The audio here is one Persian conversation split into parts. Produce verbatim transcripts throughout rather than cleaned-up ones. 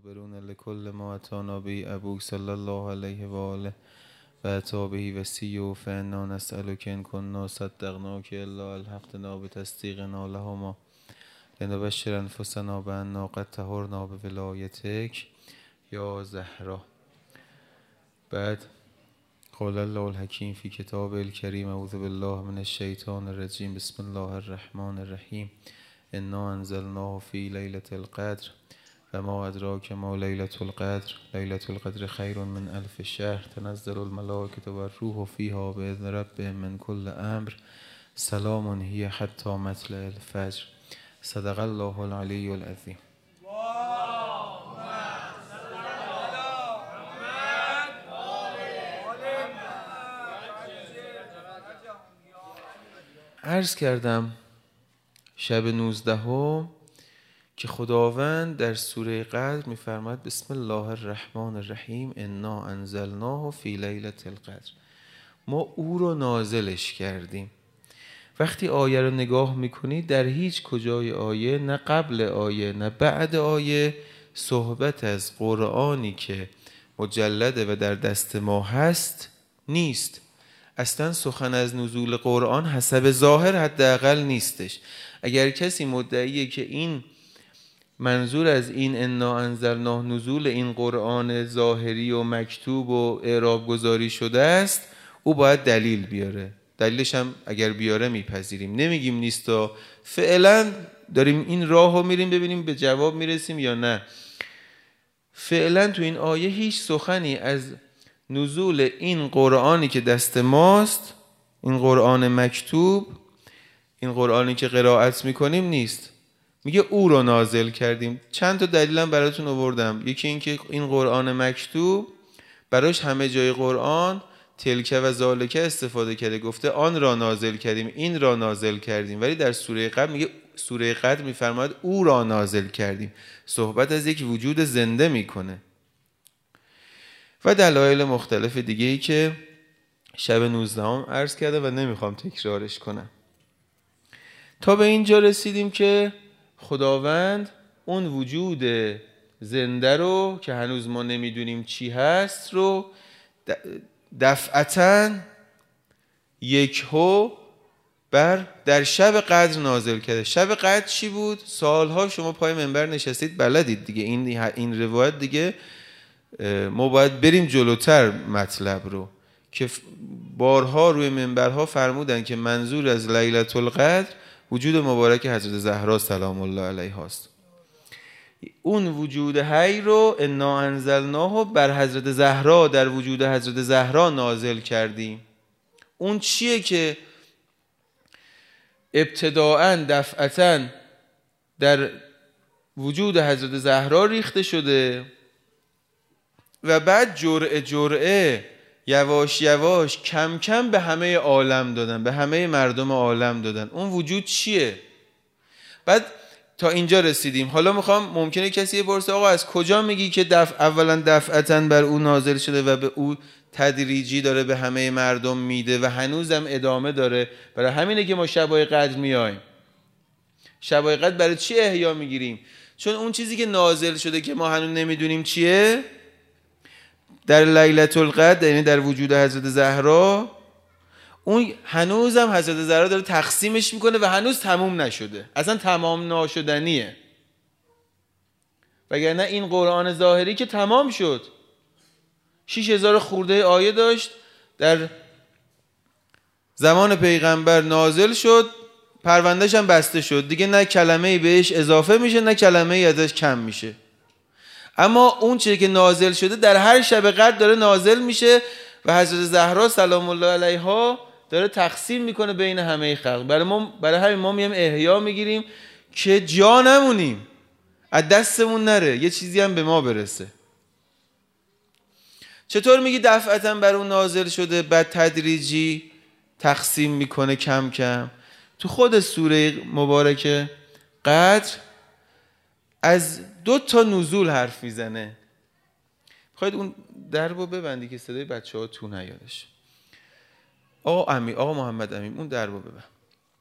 صابرون لكل ما اتانا به ابوك صلى الله عليه و آله و اتا به وصیه فانا نسألك ان كنا صدقناك الا الحقنا بتصدیقنا لهما لنبشر انفسنا بأننا قد طهرنا بولایتک یا زهرا. بعد قال الله الحکیم فی کتاب الکریم اعوذ بالله من الشیطان الرجیم بسم الله الرحمن الرحیم انا انزلناه فی لیلة القدر و ما ادراک ما لیلة القدر لیلة القدر خیر من الف شهر تنزل الملائکة و الروح فیها باذن ربهم من کل امر سلام هی حتی مطلع الفجر. صدق الله العلی العظیم. عرض کردم شب نوزدهم که خداوند در سوره قدر می‌فرماید بسم الله الرحمن الرحیم انا انزلناه فی لیلة القدر. ما او رو نازلش کردیم. وقتی آیه رو نگاه میکنید در هیچ کجای آیه، نه قبل آیه نه بعد آیه، صحبت از قرآنی که مجلده و در دست ما هست نیست. اصلا سخن از نزول قرآن حسب ظاهر حداقل نیستش. اگر کسی مدعیه که این منظور از این انا انزلناه نزول این قرآن ظاهری و مکتوب و اعراب گذاری شده است، او باید دلیل بیاره. دلیلش هم اگر بیاره میپذیریم، نمیگیم نیستا. فعلا داریم این راه رو میریم ببینیم به جواب میرسیم یا نه. فعلا تو این آیه هیچ سخنی از نزول این قرآنی که دست ماست، این قرآن مکتوب، این قرآنی که قرائت میکنیم نیست. میگه او رو نازل کردیم. چند تا دلیلم براتون آوردم. یکی این که این قرآن مکتوب براش همه جای قرآن تلکه و زالکه استفاده کرده، گفته آن را نازل کردیم، این را نازل کردیم، ولی در سوره قدر میگه سوره قدر میفرماید او را نازل کردیم. صحبت از یک وجود زنده میکنه. و دلایل مختلف دیگه ای که شب نوزدهم عرض کرده و نمیخوام تکرارش کنم. تا به اینجا رسیدیم که خداوند اون وجود زنده رو که هنوز ما نمیدونیم چی هست رو دفعتاً یک هو بر در شب قدر نازل کرده. شب قدر چی بود؟ سالها شما پای منبر نشستید بلدید دیگه. این این روایت دیگه ما باید بریم جلوتر مطلب رو که بارها روی منبرها فرمودن که منظور از لیلة القدر وجود مبارک حضرت زهرا سلام الله علیها است. اون وجود حی رو انا انزلناه بر حضرت زهرا، در وجود حضرت زهرا نازل کردیم. اون چیه که ابتداءً دفعتاً در وجود حضرت زهرا ریخته شده و بعد جرعه جرعه یواش یواش کم کم به همه عالم دادن، به همه مردم عالم دادن. اون وجود چیه؟ بعد تا اینجا رسیدیم. حالا میخوام، ممکنه کسی بپرسه آقا از کجا میگی که دفع اولا دفعتاً بر او نازل شده و به او تدریجی داره به همه مردم میده و هنوزم ادامه داره؟ برای همینه که ما شبای قدر میایم. شبای قدر برای چی احیا میگیریم؟ چون اون چیزی که نازل شده که ما هنوز نمیدونیم چیه، در لیلة القدر یعنی در وجود حضرت زهرا، اون هنوزم حضرت زهرا داره تقسیمش میکنه و هنوز تموم نشده. اصلا تمام ناشدنیه. وگرنه این قرآن ظاهری که تمام شد، شش هزار خورده آیه داشت، در زمان پیغمبر نازل شد، پروندهش هم بسته شد دیگه، نه کلمه‌ای بهش اضافه میشه نه کلمه‌ای ازش کم میشه. اما اون چیزی که نازل شده در هر شب قدر داره نازل میشه و حضرت زهرا سلام الله علیها داره تقسیم میکنه بین همه خلق. برای ما، برای همین ما میام احیا میگیریم که جا نمونیم، از دستمون نره، یه چیزی هم به ما برسه. چطور میگی دفعتاً بر اون نازل شده بعد تدریجی تقسیم میکنه کم کم؟ تو خود سوره مبارکه قدر از دو تا نزول حرف میزنه. خواهید اون دربو ببندی که صدای بچه ها تو نیادش. آقا امی آقا محمد امین اون دربو ببند.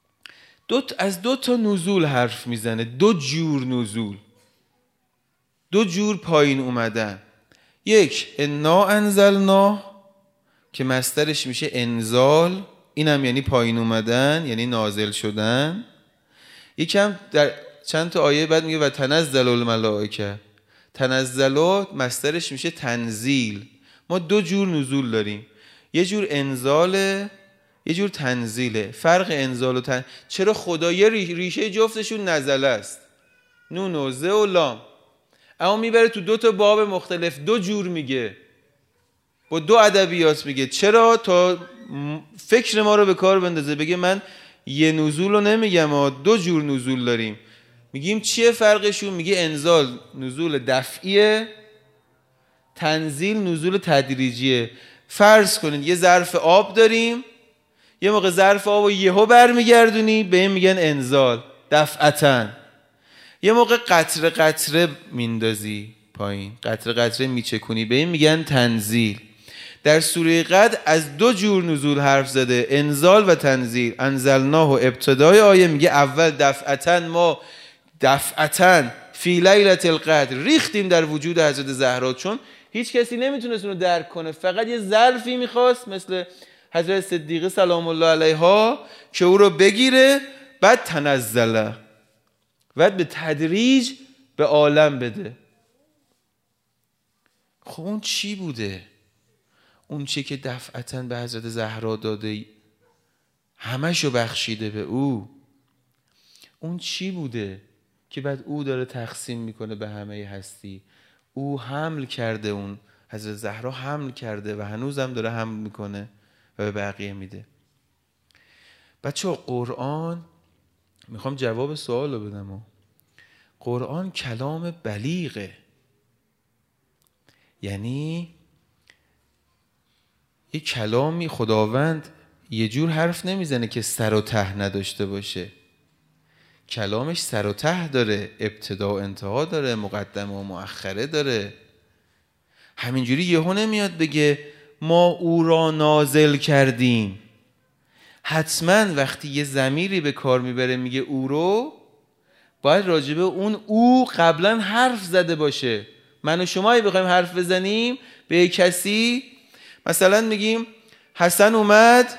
دو از دو تا نزول حرف میزنه، دو جور نزول. دو جور پایین اومدن. یک انا انزلنا که مصدرش میشه انزال، اینم یعنی پایین اومدن، یعنی نازل شدن. یکم در چند تا آیه بعد میگه و تنزل الملائکه. تنزل مصدرش میشه تنزیل. ما دو جور نزول داریم، یه جور انزاله یه جور تنزیله. فرق انزال و تنزیل چرا؟ خدا یه ریشه جفتشون نزله است، نون و ز و لام، اما میبره تو دو تا باب مختلف دو جور میگه، با دو ادبیات میگه. چرا؟ تا فکر ما رو به کار بندازه، بگه من یه نزول رو نمیگم ها، دو جور نزول داریم. میگیم چیه فرقشون؟ میگه انزال نزول دفعیه، تنزیل نزول تدریجیه. فرض کنید یه ظرف آب داریم، یه موقع ظرف آب رو یهو برمیگردونی، به این میگن انزال دفعتاً. یه موقع قطره قطره میندازی پایین، قطره قطره میچکونی، به این میگن تنزیل. در سوره قدر از دو جور نزول حرف زده، انزال و تنزیل. انزلناه و ابتدای آیه میگه اول دفعتاً، ما دفعتاً فی لیلة القدر ریختیم در وجود حضرت زهرا، چون هیچ کسی نمیتونست اونو درک کنه، فقط یه ظرفی میخواست مثل حضرت صدیقه سلام الله علیها که او رو بگیره، بعد تنزله، بعد به تدریج به عالم بده. خب اون چی بوده؟ اون چی که دفعتاً به حضرت زهرا داده، همشو بخشیده به او، اون چی بوده که بعد او داره تقسیم میکنه به همه هستی؟ او حمل کرده، اون حضرت زهرا حمل کرده و هنوزم داره حمل میکنه و به بقیه میده. بچه قرآن، میخوام جواب سوال رو بدم، قرآن کلام بلیغه، یعنی یه کلامی خداوند یه جور حرف نمیزنه که سر و ته نداشته باشه. کلامش سر و ته داره، ابتدا و انتها داره، مقدمه و مؤخره داره. همینجوری یهو نمیاد بگه ما او را نازل کردیم. حتما وقتی یه ضمیری به کار میبره میگه او رو، باید راجبه اون او قبلا حرف زده باشه. من و شما بخوایم حرف بزنیم به کسی، مثلا میگیم حسن اومد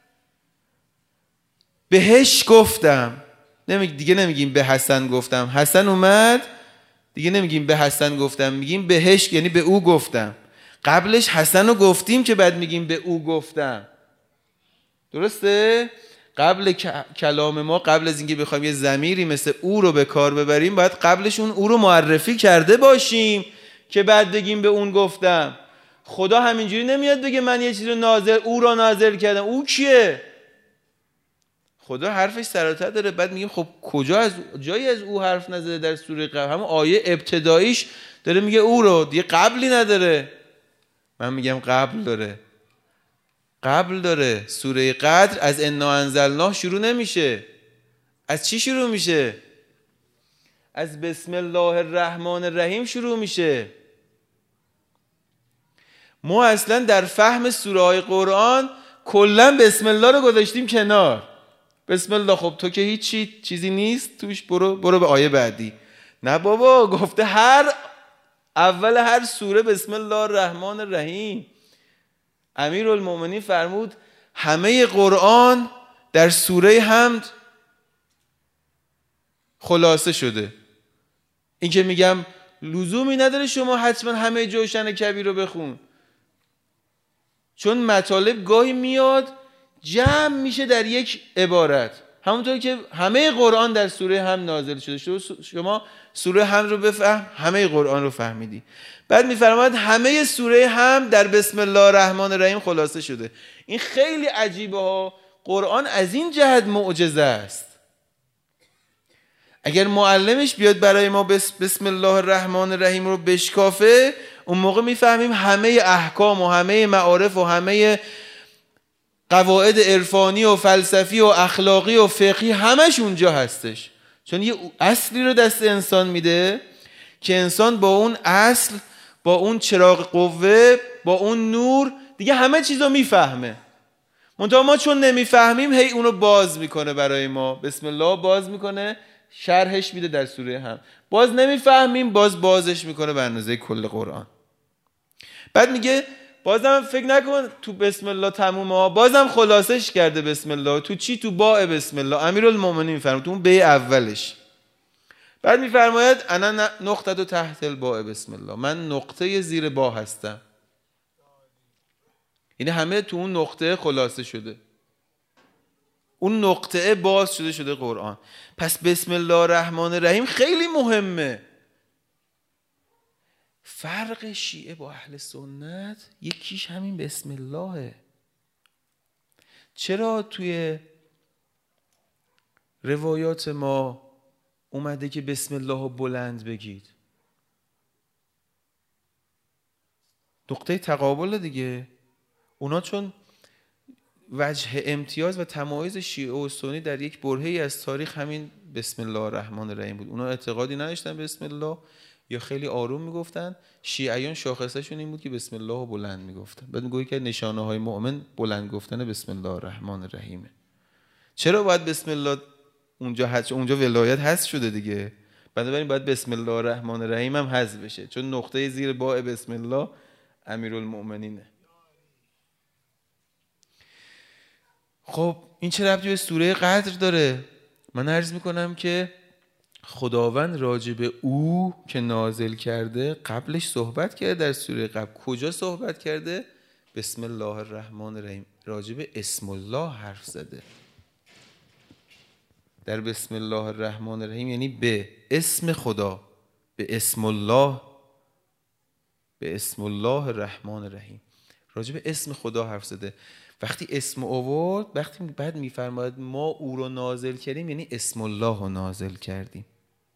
بهش گفتم، نمیگیم دیگه، نمیگیم به حسن گفتم. حسن اومد دیگه نمیگیم به حسن گفتم، میگیم بهش، یعنی به او گفتم. قبلش حسن رو گفتیم که بعد میگیم به او گفتم. درسته؟ قبل کلام ما، قبل از اینکه بخوایم یه ضمیری مثل او رو به کار ببریم، باید قبلش اون او رو معرفی کرده باشیم که بعد بگیم به اون گفتم. خدا همینجوری نمیاد بگه من یه چیز رو نازل، او رو نازل کردم. او کیه؟ خدا حرفش سراتر داره. بعد میگیم خب کجا از جایی از او حرف نزده در سوره قبل؟ همون آیه ابتداییش داره میگه او رو، دیگه قبلی نداره. من میگم قبل داره، قبل داره. سوره قدر از انا انزلناه شروع نمیشه. از چی شروع میشه؟ از بسم الله الرحمن الرحیم شروع میشه. ما اصلا در فهم سوره های قرآن کلا بسم الله رو گذاشتیم کنار. بسم الله، خب تو که هیچی چیزی نیست توش، برو برو به آیه بعدی. نه بابا، گفته هر اول هر سوره بسم الله الرحمن الرحیم. امیرالمومنین فرمود همه قرآن در سوره حمد خلاصه شده. این که میگم لزومی نداره شما حتما همه جوشن کبیر رو بخون، چون مطالب گاهی میاد جمع میشه در یک عبارت، همونطور که همه قرآن در سوره حمد نازل شده. شما سوره حمد رو بفهم، همه قرآن رو فهمیدی. بعد میفرماید همه سوره حمد در بسم الله الرحمن الرحیم خلاصه شده. این خیلی عجیبه ها. قرآن از این جهت معجزه است. اگر معلمش بیاد برای ما بسم الله الرحمن الرحیم رو بشکافه، اون موقع میفهمیم همه احکام و همه معارف و همه قواعد عرفانی و فلسفی و اخلاقی و فقهی همش اونجا هستش. چون یه اصلی رو دست انسان میده که انسان با اون اصل، با اون چراغ قوه، با اون نور دیگه همه چیز رو میفهمه. منتها ما چون نمیفهمیم هی اونو باز میکنه برای ما، بسم الله باز میکنه، شرحش میده در سوره هم. باز نمیفهمیم، باز بازش میکنه به اندازه کل قرآن. بعد میگه بازم فکر نکن تو بسم الله تمومه ها، بازم خلاصش کرده بسم الله. تو چی؟ تو باء بسم الله. امیرالمومنین میفرماید تو اون به اولش. بعد میفرماید انا نقطه تو تحت الباء بسم الله، من نقطه زیر با هستم. یعنی همه تو اون نقطه خلاصه شده، اون نقطه باز شده شده قرآن. پس بسم الله الرحمن الرحیم خیلی مهمه. فرق شیعه با اهل سنت یکیش همین بسم اللهه. چرا توی روایات ما اومده که بسم الله رو بلند بگید؟ نقطه تقابل دیگه. اونا چون وجه امتیاز و تمایز شیعه و سنی در یک برهه‌ای از تاریخ همین بسم الله الرحمن الرحیم بود. اونا اعتقادی نداشتن بسم الله، یا خیلی آروم میگفتن. شیعیان شاخصه‌شون این بود که بسم الله رو بلند میگفتن. بعد میگه که نشانه های مؤمن بلند گفتن بسم الله الرحمن الرحیمه. چرا باید بسم الله اونجا هست؟ اونجا ولایت هست شده دیگه، بنابراین باید بسم الله الرحمن الرحیم هم حذف بشه، چون نقطه زیر باء بسم الله امیرالمؤمنینه. خب این چه ربطی به سوره قدر داره؟ من عرض میکنم که خداوند راجع به او که نازل کرده قبلش صحبت کرده. در سوره قبل کجا صحبت کرده؟ بسم الله الرحمن الرحیم. راجع به اسم الله حرف زده. در بسم الله الرحمن الرحیم یعنی به اسم خدا، به اسم الله، به اسم الله الرحمن الرحیم. راجع به اسم خدا حرف زده. وقتی اسم آورد، وقتی بعد میفرماید ما او رو نازل کردیم، یعنی اسم الله رو نازل کردیم.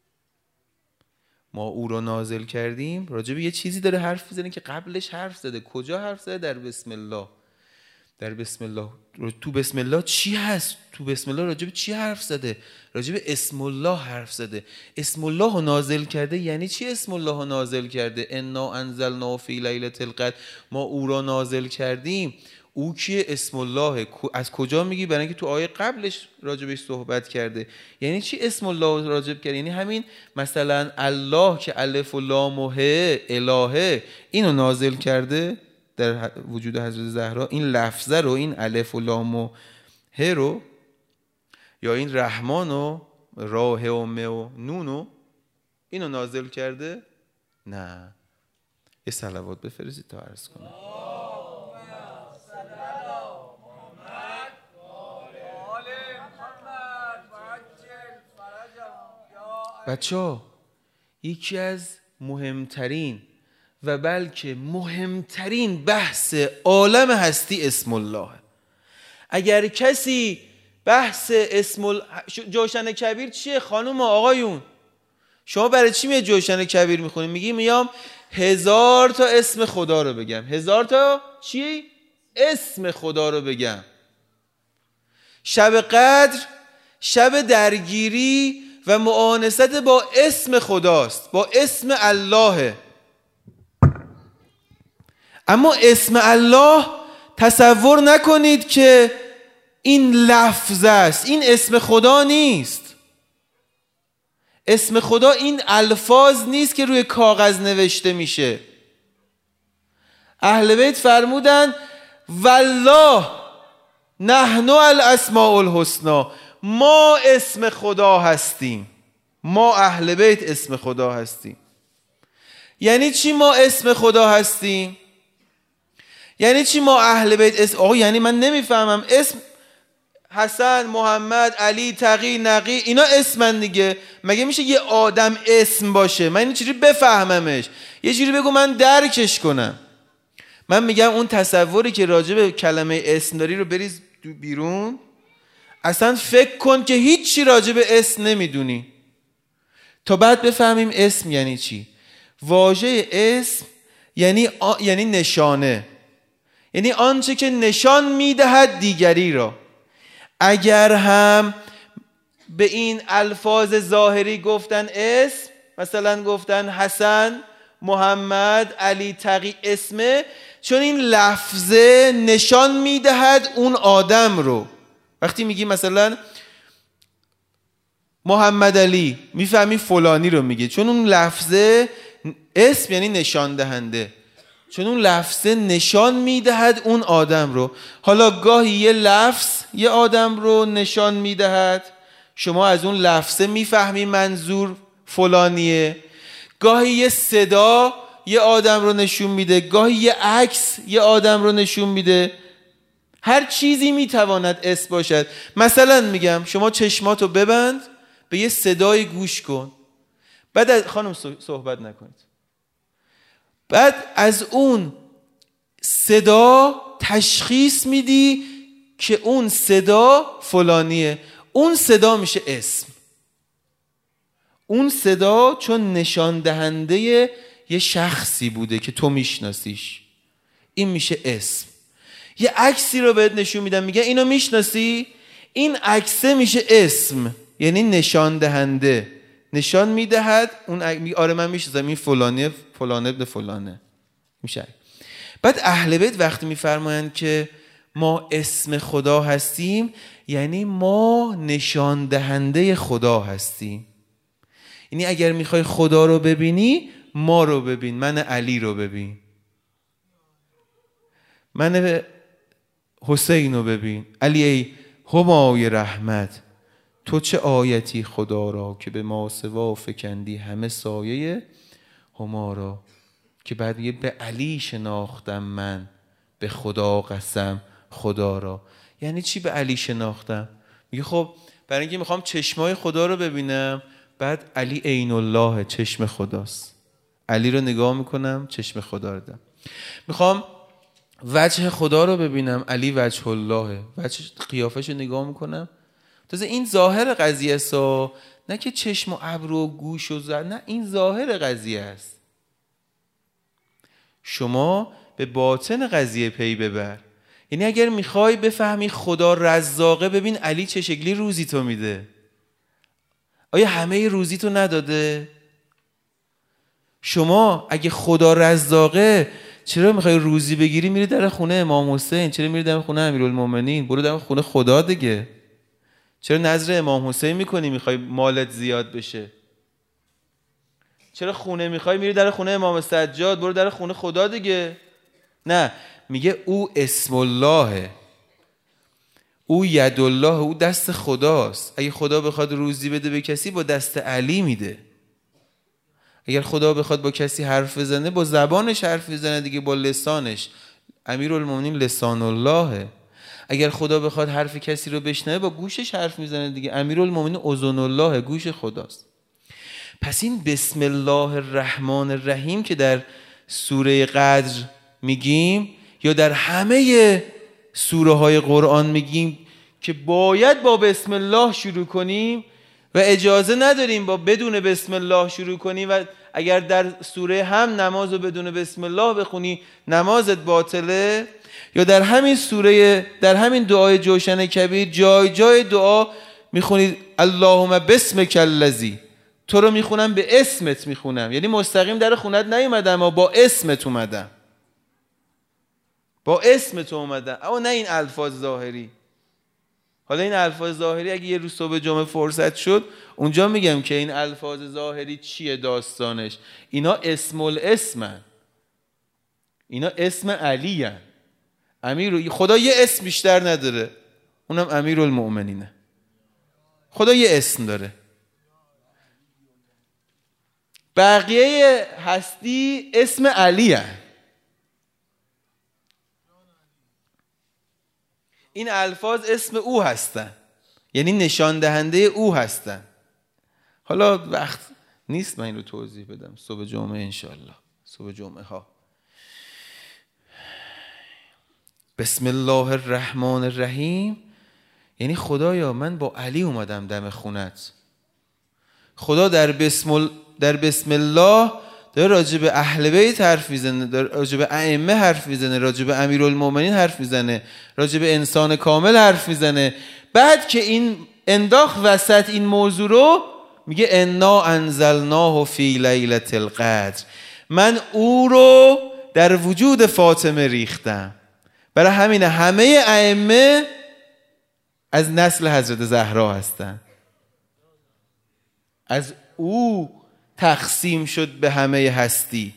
ما او رو نازل کردیم راجع به یه چیزی داره حرف میزنه که قبلش حرف زده. کجا حرف زده؟ در بسم الله. در بسم الله. تو بسم الله چی هست؟ تو بسم الله راجع به چی حرف زده؟ راجع به اسم الله حرف زده. اسم الله رو نازل کرده یعنی چی؟ اسم الله رو نازل کرده انا انزلنا فی لیلة القدر، ما او را نازل کردیم. او کیه؟ اسم الله. از کجا میگی؟ برای اینکه تو آیه قبلش راجبش صحبت کرده. یعنی چی اسم الله راجب کرد؟ یعنی همین مثلا الله که الف و لام و ه الهه، اینو نازل کرده در وجود حضرت زهرا. این لفظه رو، این الف و لام و ه رو، یا این رحمان و راه و م و نونو، اینو نازل کرده؟ نه. یه صلوات بفرستید تا عرض کنم. بچه‌ها یکی از مهمترین و بلکه مهمترین بحث عالم هستی اسم الله. اگر کسی بحث اسم ال... جوشن کبیر چیه خانم و آقایون؟ شما برای چی میاد جوشن کبیر میخونید؟ میگی میام هزار تا اسم خدا رو بگم. هزار تا چی؟ اسم خدا رو بگم. شب قدر شب درگیری و معانست با اسم خداست، با اسم الله. اما اسم الله تصور نکنید که این لفظ است، این اسم خدا نیست. اسم خدا این الفاظ نیست که روی کاغذ نوشته میشه. اهل بیت فرمودن والله نحن الاسماء الحسنى، ما اسم خدا هستیم. ما اهل بیت اسم خدا هستیم. یعنی چی ما اسم خدا هستیم؟ یعنی چی ما اهل بیت اسم؟ آقا یعنی من نمیفهمم. اسم حسن، محمد، علی، تقی، نقی، اینا اسمن دیگه. مگه میشه یه آدم اسم باشه؟ من این چجوری بفهممش؟ یه جوری بگو من درکش کنم. من میگم اون تصوری که راجع به کلمه اسم داری رو بریز بیرون. اصلا فکر کن که هیچی راجع به اسم نمیدونی تا بعد بفهمیم اسم یعنی چی. واژه اسم یعنی آ... یعنی نشانه، یعنی آنچه که نشان میدهد دیگری را. اگر هم به این الفاظ ظاهری گفتن اسم، مثلا گفتن حسن، محمد، علی، تقی اسمه، چون این لفظه نشان میدهد اون آدم رو. وقتی میگی مثلا محمد علی، میفهمی فلانی رو میگه، چون اون لفظه، اسم یعنی نشان دهنده، چون اون لفظه نشان میدهد اون آدم رو. حالا گاهی یه لفظ یه آدم رو نشان میدهد، شما از اون لفظه میفهمی منظور فلانیه. گاهی یه صدا یه آدم رو نشون میده، گاهی یه عکس یه آدم رو نشون میده. هر چیزی میتواند اسم باشد. مثلا میگم شما چشماتو ببند، به یه صدای گوش کن، بعد از خانم صحبت نکنید، بعد از اون صدا تشخیص میدی که اون صدا فلانیه. اون صدا میشه اسم. اون صدا چون نشان دهنده یه شخصی بوده که تو میشناسیش، این میشه اسم. یه عکسی رو بهت نشون میدم، میگه اینو میشناسی؟ این عکسه میشه اسم، یعنی نشان دهنده، نشان میدهد اون میگه آره من میشناسم، این فلانه فلان ابن فلانه میشه. بعد اهل بیت وقتی میفرمایند که ما اسم خدا هستیم، یعنی ما نشان دهنده خدا هستیم. یعنی اگر میخوای خدا رو ببینی، ما رو ببین، من علی رو ببین، من حسین رو ببین. علی ای همای رحمت، تو چه آیتی خدا را که به ما سوا فکندی همه سایه هما را. که بعد میگه به علی شناختم من، به خدا قسم خدا را. یعنی چی به علی شناختم؟ میگه خب برای اینکه میخوام چشمای خدا رو ببینم، بعد علی عین الله، چشم خداست، علی رو نگاه میکنم چشم خدا رو دارم. میخوام وجه خدا رو ببینم، علی وجه الله، وجه قیافش رو نگاه میکنم. تازه این ظاهر قضیه است، نه که چشم و ابرو و گوش و زر، نه، این ظاهر قضیه است. شما به باطن قضیه پی ببر. یعنی اگر میخوای بفهمی خدا رزاقه، ببین علی چه شکلی روزی تو میده. آیا همه روزی تو نداده؟ شما اگه خدا رزاقه، چرا میخوای روزی بگیری میری در خونه امام حسین؟ چرا میری در خونه امیرالمومنین؟ برو در خونه خدا دیگه. چرا نذر امام حسین میکنی میخوای مالت زیاد بشه؟ چرا خونه میخوای میری در خونه امام سجاد؟ برو در خونه خدا دیگه. نه، میگه او اسم الله، او ید الله، او دست خداست. اگه خدا بخواد روزی بده به کسی، با دست علی میده. اگر خدا بخواد با کسی حرف بزنه، با زبانش حرف بزنه دیگه، با لسانش. امیرالمومنین لسان الله. اگر خدا بخواد حرف کسی رو بشنوه، با گوشش حرف میزنه دیگه. امیرالمومنین اذن الله، گوش خداست. پس این بسم الله الرحمن الرحیم که در سوره قدر میگیم، یا در همه سوره های قرآن میگیم که باید با بسم الله شروع کنیم و اجازه نداریم با بدون بسم الله شروع کنیم. و اگر در سوره هم نماز رو بدون بسم الله بخونی، نمازت باطله. یا در همین سوره، در همین دعای جوشن کبیر، جای جای دعا میخونید اللهم بسمک الذی، تو رو میخونم به اسمت میخونم، یعنی مستقیم در خونت نیومدم و با اسمت اومدم، با اسمت اومدم، اما نه این الفاظ ظاهری. حالا این الفاظ ظاهری اگه یه روز صبح جمعه فرصت شد، اونجا میگم که این الفاظ ظاهری چیه داستانش. اینا اسم الاسمن، اینا اسم علی هن. امیر خدا یه اسم بیشتر نداره، اونم امیرالمؤمنینه. خدا یه اسم داره، بقیه هستی اسم علی هن. این الفاظ اسم او هستن، یعنی نشان دهنده او هستن. حالا وقت نیست من این رو توضیح بدم، صبح جمعه انشالله، صبح جمعه ها. بسم الله الرحمن الرحیم یعنی خدایا من با علی اومدم دم خونت. خدا در بسم, در بسم الله داره راجع به اهل بیت حرف میزنه، داره راجع به ائمه حرف میزنه، راجع به امیرالمومنین حرف میزنه، راجع به انسان کامل حرف میزنه. بعد که این انداخت وسط این موضوع رو، میگه انا انزلناه فی لیلة القدر، من او رو در وجود فاطمه ریختم. برای همین همه ائمه از نسل حضرت زهرا هستن. از او تقسیم شد به همه هستی.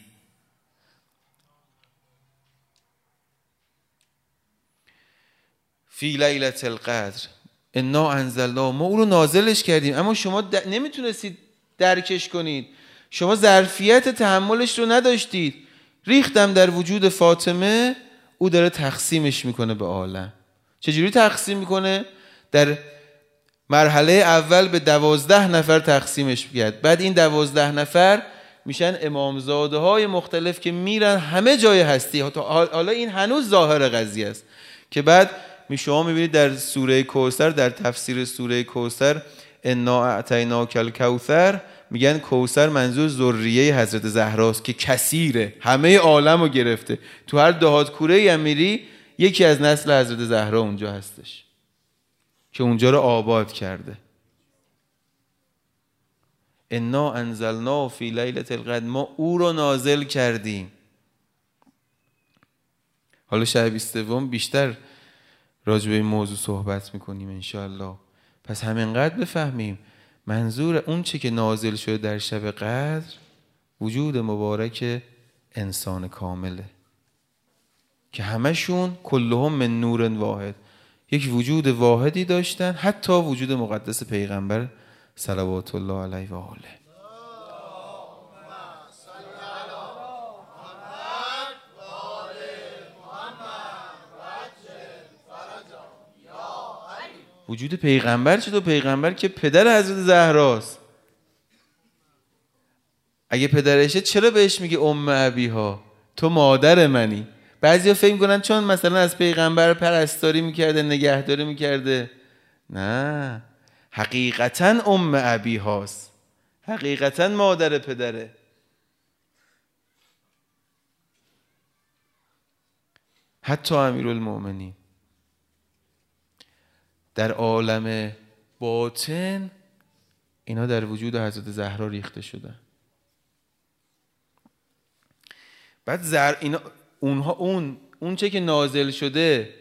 فی لیلة القدر انا انزلناه، ما او رو نازلش کردیم، اما شما د... نمیتونستید درکش کنید، شما ظرفیت تحملش رو نداشتید. ریختم در وجود فاطمه، او داره تقسیمش میکنه به عالم. چجوری تقسیم میکنه؟ در مرحله اول به دوازده نفر تقسیمش کرد، بعد این دوازده نفر میشن امامزاده های مختلف که میرن همه جای هستی. حالا این هنوز ظاهر قضیه است که بعد می شما میبینید در سوره کوثر، در تفسیر سوره کوثر انا اعطیناک الکوثر، میگن کوثر منظور ذریه حضرت زهراست که کثیره، همه عالم رو گرفته. تو هر دهات کوره ای میری یکی از نسل حضرت زهرا اونجا هستش که اونجا رو آباد کرده. انا انزلنا فی لیلة القدر، ما او رو نازل کردیم. حالا شب بیستم بیشتر راجع به این موضوع صحبت میکنیم انشاءالله. پس همینقدر بفهمیم منظور اون چه که نازل شده در شب قدر وجود مبارک انسان کامله که همشون کلهم من نور واحد، یک وجود واحدی داشتن، حتی وجود مقدس پیغمبر صلوات الله علیه و آله. وجود پیغمبر چطور؟ پیغمبر که پدر حضرت زهراست. اگه پدرشه چرا بهش میگه ام ابیها؟ تو مادر منی. بعضیا فکر میکنن چون مثلا از پیغمبر پرستاری میکرده، نگهداری میکرده. نه، حقیقتا ام ابیهاست، حقیقتا مادر پدره. حتی امیرالمؤمنین در عالم باطن اینا در وجود حضرت زهرا ریخته شدن. بعد زر اینا اونها اون اون چه که نازل شده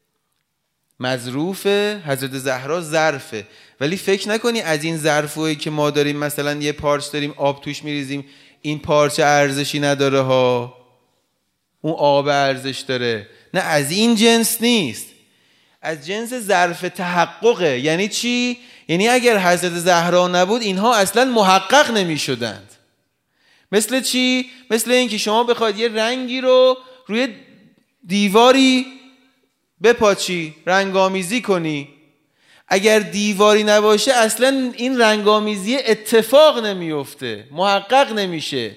مظروف حضرت زهرا ظرفه، ولی فکر نکنی از این ظرفایی که ما داریم مثلا یه پارچ داریم آب توش میریزیم این پارچه ارزشی نداره ها، اون آب ارزش داره. نه، از این جنس نیست، از جنس ظرف تحققه. یعنی چی؟ یعنی اگر حضرت زهرا نبود اینها اصلا محقق نمی شدند. مثل چی؟ مثل این که شما بخواید یه رنگی رو روی دیواری بپاچی، رنگامیزی کنی، اگر دیواری نباشه اصلا این رنگامیزی اتفاق نمیفته، محقق نمیشه.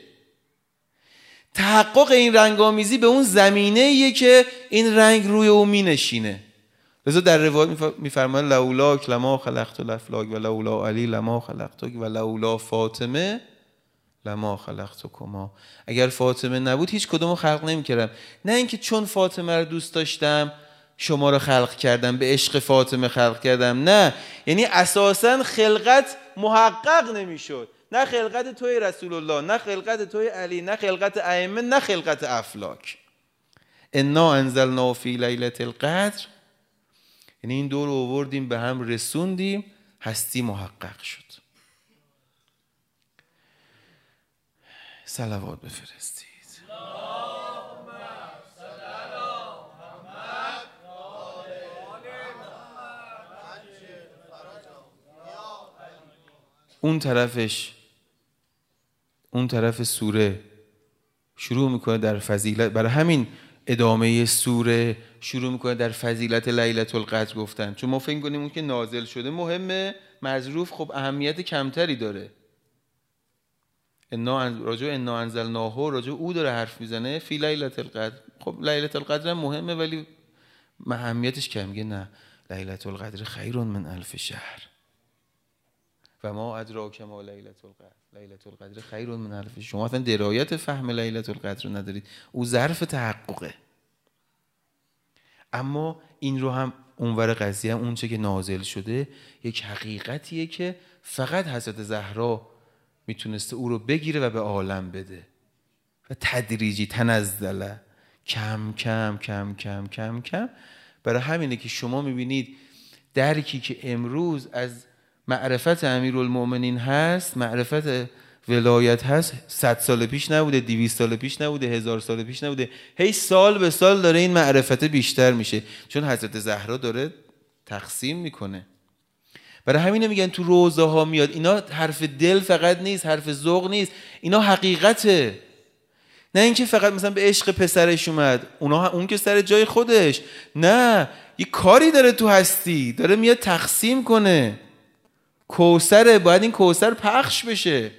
تحقق این رنگامیزی به اون زمینه‌ایه که این رنگ روی اون مینشینه. لذا در روایت میفرماید لولاک لما خلقت الافلاک و لولا علی لما خلقتک و لولا فاطمه لما خلقتکما. اگر فاطمه نبود هیچ کدومو خلق نمی‌کردم. نه اینکه چون فاطمه رو دوست داشتم شما رو خلق کردم، به عشق فاطمه خلق کردم. نه، یعنی اساساً خلقت محقق نمیشد. نه خلقت توی رسول الله، نه خلقت توی علی، نه خلقت ائمه، نه خلقت افلاک. انا انزلنا فی لیلة القدر، یعنی این دو رو آوردیم به هم رسوندیم، هستی محقق شد. صلوات بفرستید. اون طرفش اون طرف سوره شروع میکنه در فضیلت، برای همین ادامه سوره شروع میکنه در فضیلت لیلة القدر گفتن، چون ما فکر کنیم اون که نازل شده مهمه، مظروف خب اهمیت کمتری داره. انا راجع انا انزلناه راجع او داره حرف میزنه فی لیلة القدر. خب لیلة القدر مهمه ولی اهمیتش کم. میگه نه، لیلة القدر خیر من الف شهر و ما ادراک ما لیلة القدر. لیلة القدر خیر من الف شهر. شما اصلا درایت فهم لیلة القدر رو ندارید، او ظرف تحققه. اما این رو هم اونور قضیه هم اون چه که نازل شده یک حقیقتیه که فقط حضرت زهرا میتونسته او رو بگیره و به عالم بده و تدریجی تنزله، کم کم کم کم کم کم. برای همینه که شما میبینید درکی که امروز از معرفت امیرالمؤمنین هست، معرفت ولایت هست، صد سال پیش نبوده، دویست سال پیش نبوده، هزار سال پیش نبوده، هی سال به سال داره این معرفت بیشتر میشه، چون حضرت زهرا داره تقسیم میکنه. برای همینه میگن تو روضه ها میاد، اینا حرف دل فقط نیست، حرف ذوق نیست، اینا حقیقته. نه اینکه فقط مثلا به عشق پسرش اومد، اونا اون که سر جای خودش، نه، یه کاری داره تو هستی، داره میاد تقسیم کنه. کوثره، باید این کوثر پخش بشه.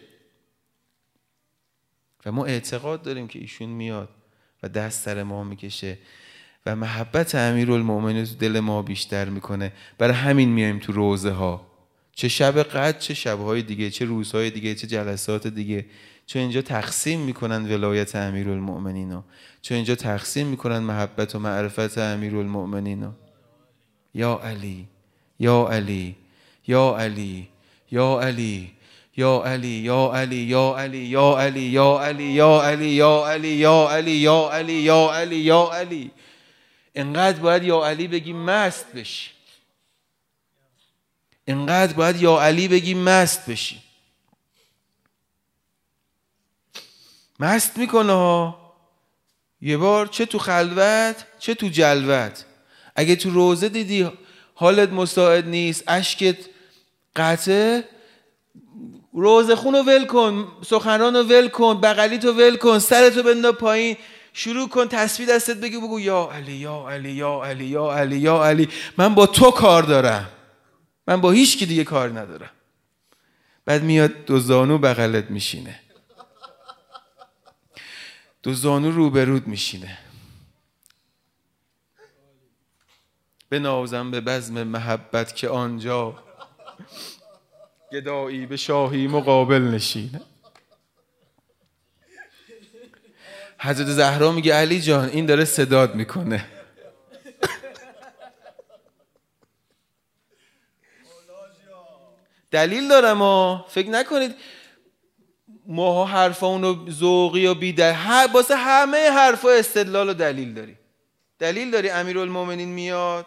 و ما اعتقاد داریم که ایشون میاد و دست سر ما میکشه و محبت امیرالمؤمنین تو دل ما بیشتر میکنه. برای همین میایم تو روضه ها، چه شب قدر، چه شبهای دیگه، چه روزهای دیگه، چه جلسات دیگه، چون اینجا تقسیم میکنن ولایت امیرالمؤمنین ها، چون اینجا تقسیم میکنن محبت و معرفت امیرالمؤمنین ها. یا علی، یا علی، یا علی، یا علی، یا علی، یا علی، یا علی، یا علی، یا علی، یا علی، یا علی، یا علی، یا علی، یا علی، یا علی. انقدر باید یا علی بگی مست بشی، انقدر باید یا علی بگی مست بشی. مست میکنه ها یه بار، چه تو خلوت چه تو جلوت. اگه تو روزه دیدی حالت مساعد نیست، اشکت قطعه، روزه خونو ول کن، سخنرانو ول کن، بغلیتو ول کن، سرتو بندا پایین، شروع کن تسبیح دستت بگی، بگو یا علی، یا علی، یا علی، یا علی، یا علی. من با تو کار دارم، من با هیچ کی دیگه کار ندارم. بعد میاد دو زانو بغلت میشینه، دو زانو روبرود میشینه. بنازم به بزم محبت که آنجا گدایی به شاهی مقابل نشینه. حضرت زهرا میگه علی جان این داره صداد میکنه. دلیل دارم ها، فکر نکنید ما حرفا اونو ذوقی و بی دلیل، واسه همه حرفا استدلال و دلیل داری. دلیل داری امیرالمؤمنین میاد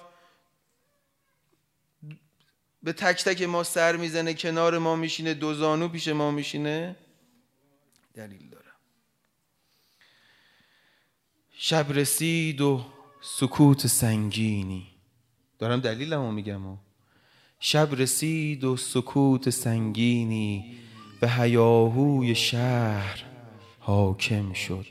به تک تک ما سر میزنه، کنار ما میشینه، دو زانو پیش ما میشینه. دلیل داره. شب رسید و سکوت سنگینی، دارم دلیلمو میگم ها. شب رسید و سکوت سنگینی به هیاهوی شهر حاکم شد.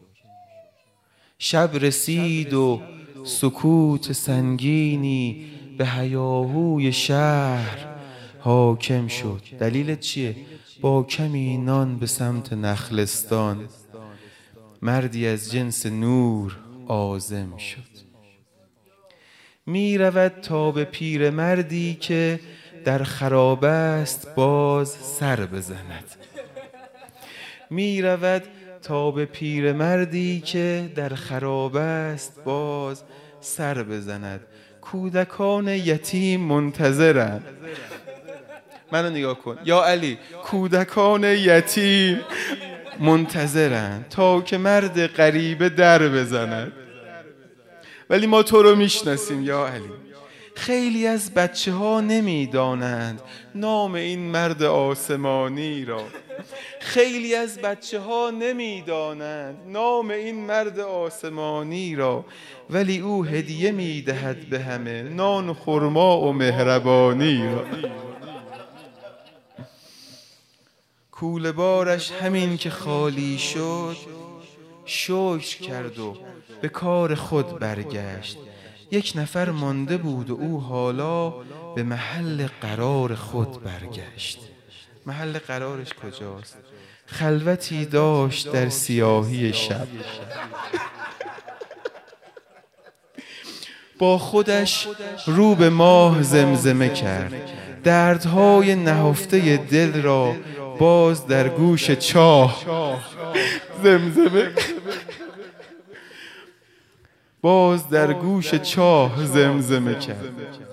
شب رسید و سکوت سنگینی به هیاهوی شهر حاکم شد. دلیل چیه؟ با کمی نان به سمت نخلستان مردی از جنس نور عازم شد. می رود تا به پیر مردی که در خراب است باز سر بزند. می رود تا به پیر مردی که در خراب است باز سر بزند. کودکان یتیم منتظرند. منو نگاه کن یا علی، کودکان یتیم منتظرند تا که مرد غریبه در بزند. ولی ما تو رو میشناسیم یا علی. خیلی از بچه ها نمی دانند نام این مرد آسمانی را. خیلی از بچه ها نمی دانند نام این مرد آسمانی را، ولی او هدیه می دهد به همه نان و خرما و مهربانی را. کوله بارش همین که خالی شد شکر کرد و به کار خود برگشت. یک نفر مانده بود و او حالا به محل قرار خود برگشت. محل قرارش کجاست؟ خلوتی داشت در سیاهی شب. با خودش رو به ماه زمزمه کرد. دردهای نهفته دل را باز در گوش چاه زمزمه باز در گوش چاه زمزمه کرد.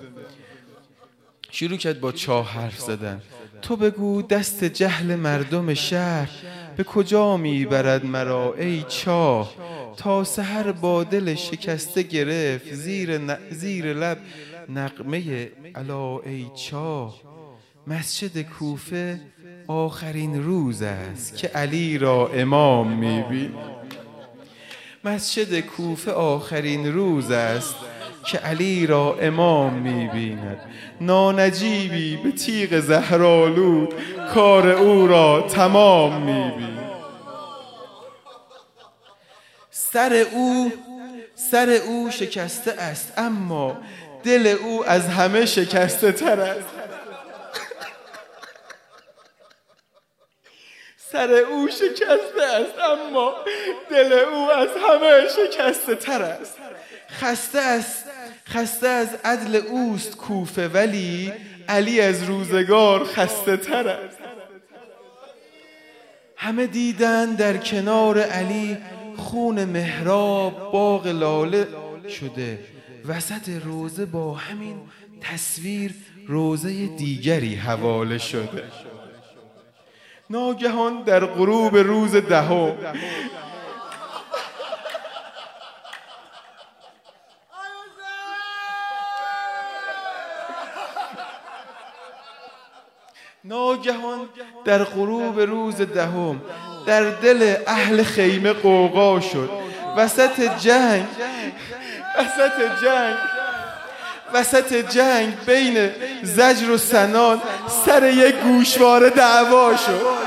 شروع کرد با چاه حرف زدن. تو بگو دست جهل مردم شهر به کجا میبرد مرا ای چاه. تا سحر با دل شکسته گرفت زیر, ن... زیر لب نغمه الا ای چاه. مسجد کوفه آخرین روز است که علی را امام می‌بیند. مسجد کوفه آخرین روز است که علی را امام می‌بیند. نانجیبی به تیغ زهرآلود کار او را تمام می‌بیند. سر او سر او شکسته است اما دل او از همه شکسته تر است. سر او شکسته است اما دل او از همه شکسته تر است. خسته است خسته از عدل اوست کوفه، ولی علی از روزگار خسته تر است. همه دیدن در کنار علی خون محراب باغ لاله شده، وسط روزه با همین تصویر روزه دیگری حواله شده. ناگهان در غروب روز دهم ناگهان در غروب روز دهم در دل اهل خیمه غوغا شد. وسط جنگ وسط جنگ وسط جنگ بین زجر و سنان سر یک گوشواره دعوا شد.